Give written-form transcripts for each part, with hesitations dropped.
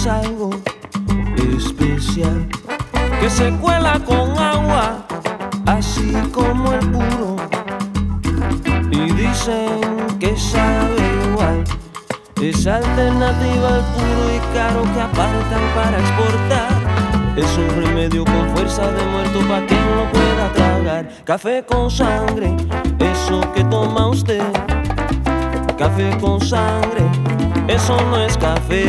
es algo especial que se cuela con agua, así como el puro, y dicen que sabe igual. Es alternativa al puro y caro que apartan para exportar. Es un remedio con fuerza de muerto pa' quien lo pueda tragar. Café con sangre, eso que toma usted. Café con sangre, eso no es café.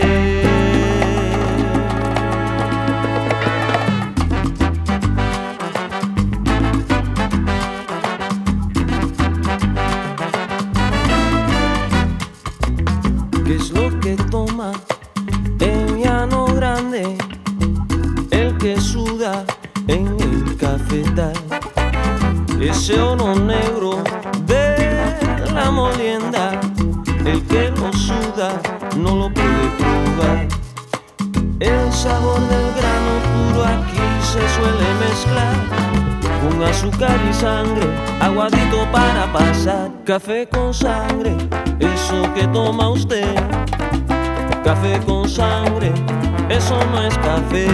¿Qué es lo que toma en Llano Grande el que suda en el cafetal? Ese oro negro de la molienda, el que lo suda no lo puede probar. El sabor del grano puro aquí se suele mezclar con azúcar y sangre, aguadito para pasar. Café con sangre, eso que toma usted. Café con sangre, eso no es café.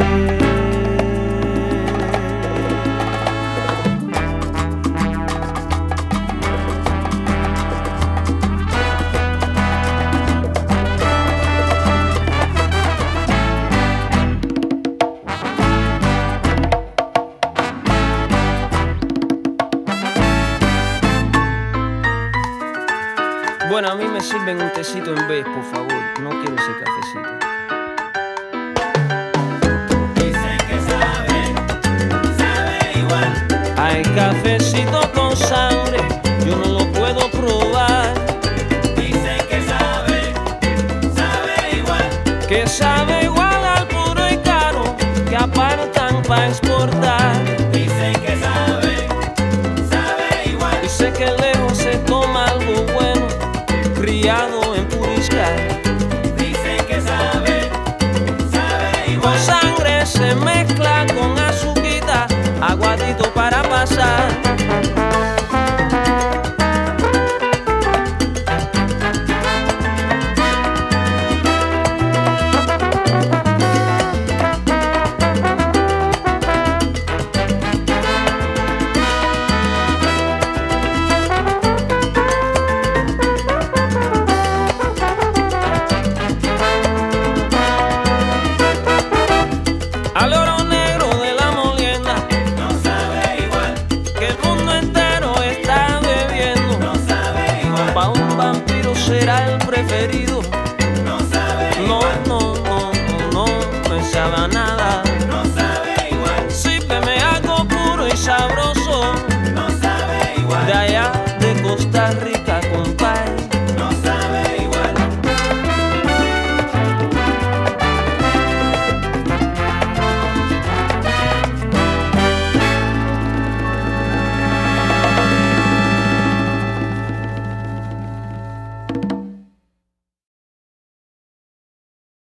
Bueno, a mí me sirven un tecito en vez, por favor. No quiero ese cafecito. Dicen que sabe igual. Hay cafecito con sangre, yo no lo puedo probar. Dicen que sabe igual. Que sabe igual al puro y caro que apartan para exportar. Dicen que sabe igual. Y sé que lejos se toma algo bueno, criado en Puriscal. Dicen que sabe igual. Con sangre se mezcla con azuquita, aguadito para pasar. Al oro negro de la molienda, No sabe igual. que el mundo entero está bebiendo. No sabe igual. Pa' un vampiro será el preferido.